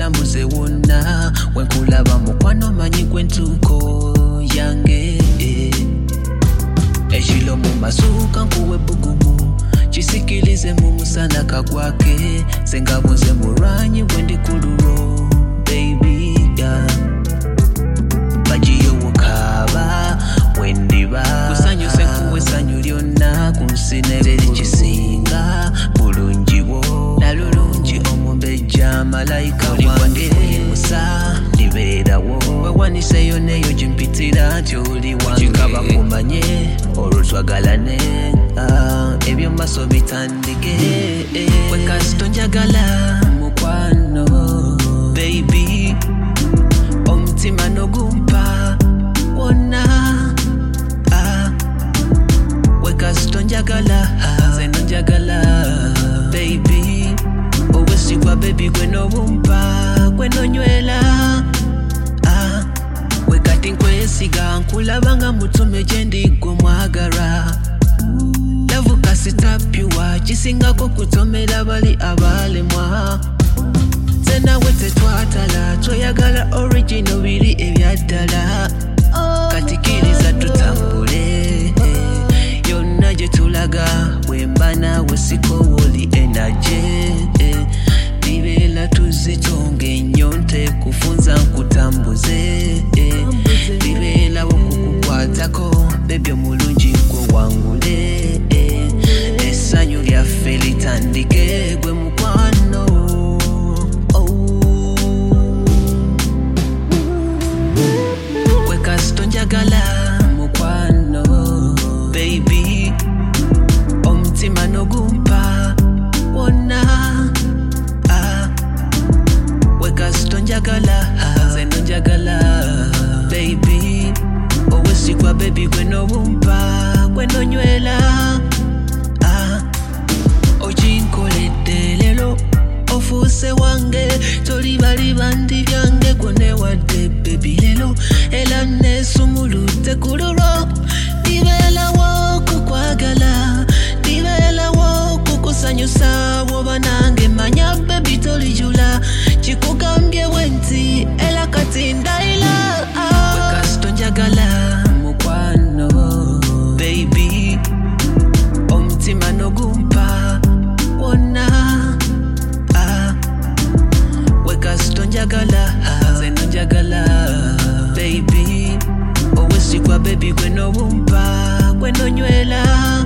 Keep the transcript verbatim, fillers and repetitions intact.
mulambuze wonna wenkulaba mukwano manyi gwentuuko yange ekiro mu masuuka nkuwe bugumu kisikilize mu musana kagwake sengabuze mulwanyi bwendi kululo baby yeah. Bagiyo wukaba wendiba kusanyuse nkuwe sanyu lyonna kunsinere kisinga bulungiwo nalulungi omubeja malayika wange musa liberawo wewaniseyo neyo gimpitira nti oli wange kaba kumanye olwo twagalane uh, ebyo maso bitandike wekasito njagala mukwano baby omutima nogumpa wonna uh, wekasito njagala zeno njagala baby owesigwa baby gwenobumpa gwenonywela uh, wekati nkwesiga nkulabanga mutume gyendigwe mwagara lavuka sitapyuwa kisingako kutomera bali abalemwa zenawe tetwatala twoyagala original biri ebyaddala katikiriza tutambule yonna gye tulaga wemba nawe sikowoli enaje libeera tuzitonge ennyonte kufunza nkutambuze libeerawo kukukwatako bebyo mulungi gwe wangule essanyu lyaffe litandike gwe mukwano gwe kasito njagala mukwano baby omutima nogumpa wonna ah. gwe kasito njagala zeno njagala baby owesigwa baby gwenobumpa gwenonywela ah. oginkoledde lero ofuuse wange tolibaliba ndi byange gwonewadde baby lero era nesumuludde ku lulwo libeerawo kukwagala libeerawo kukusanyusa woba nange manya baby tolijula kikugambye wenti era kati ndayira wekasito njagala mukwano baby omutima nogumpa wonna ah. wekasito njagala zeno njagala baby owesigwa baby gwenobumpa gwenonywela